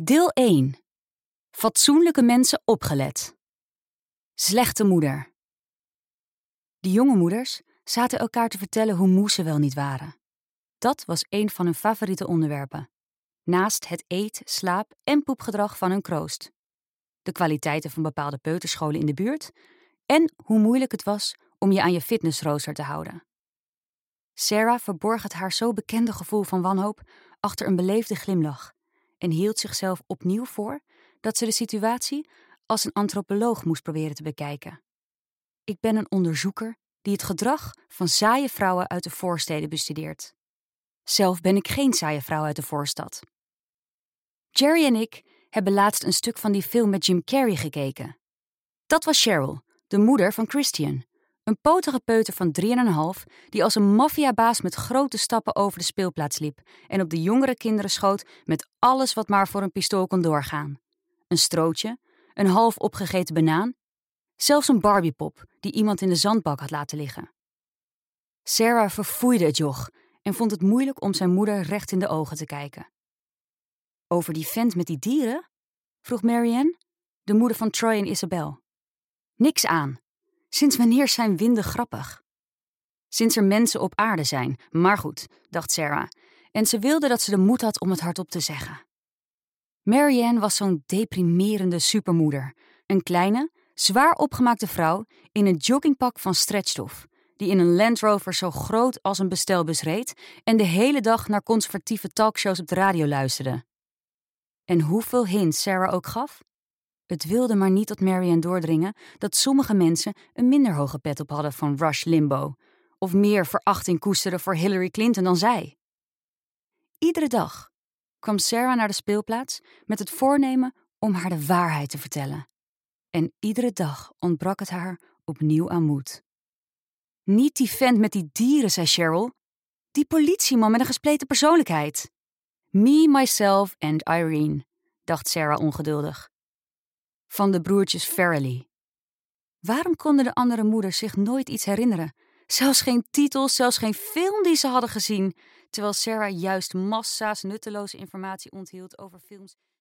Deel 1. Fatsoenlijke mensen opgelet. Slechte moeder. De jonge moeders zaten elkaar te vertellen hoe moe ze wel niet waren. Dat was een van hun favoriete onderwerpen. Naast het eet-, slaap- en poepgedrag van hun kroost. De kwaliteiten van bepaalde peuterscholen in de buurt en hoe moeilijk het was om je aan je fitnessrooster te houden. Sarah verborg het haar zo bekende gevoel van wanhoop achter een beleefde glimlach en hield zichzelf opnieuw voor dat ze de situatie als een antropoloog moest proberen te bekijken. Ik ben een onderzoeker die het gedrag van saaie vrouwen uit de voorsteden bestudeert. Zelf ben ik geen saaie vrouw uit de voorstad. Jerry en ik hebben laatst een stuk van die film met Jim Carrey gekeken. Dat was Cheryl, de moeder van Christian. Een potige peuter van 3,5 die als een maffiabaas met grote stappen over de speelplaats liep en op de jongere kinderen schoot met alles wat maar voor een pistool kon doorgaan. Een strootje, een half opgegeten banaan, zelfs een Barbiepop die iemand in de zandbak had laten liggen. Sarah verfoeide het joch en vond het moeilijk om zijn moeder recht in de ogen te kijken. Over die vent met die dieren? Vroeg Marianne, de moeder van Troy en Isabel. Niks aan. Sinds wanneer zijn winden grappig? Sinds er mensen op aarde zijn, maar goed, dacht Sarah, en ze wilde dat ze de moed had om het hardop te zeggen. Marianne was zo'n deprimerende supermoeder, een kleine, zwaar opgemaakte vrouw in een joggingpak van stretchstof, die in een Land Rover zo groot als een bestelbus reed en de hele dag naar conservatieve talkshows op de radio luisterde. En hoeveel hints Sarah ook gaf, het wilde maar niet tot Marianne doordringen dat sommige mensen een minder hoge pet op hadden van Rush Limbaugh of meer verachting koesteren voor Hillary Clinton dan zij. Iedere dag kwam Sarah naar de speelplaats met het voornemen om haar de waarheid te vertellen. En iedere dag ontbrak het haar opnieuw aan moed. Niet die vent met die dieren, zei Cheryl. Die politieman met een gespleten persoonlijkheid. Me, myself and Irene, dacht Sarah ongeduldig. Van de broertjes Farrelly. Waarom konden de andere moeders zich nooit iets herinneren? Zelfs geen titels, zelfs geen film die ze hadden gezien, terwijl Sarah juist massa's nutteloze informatie onthield over films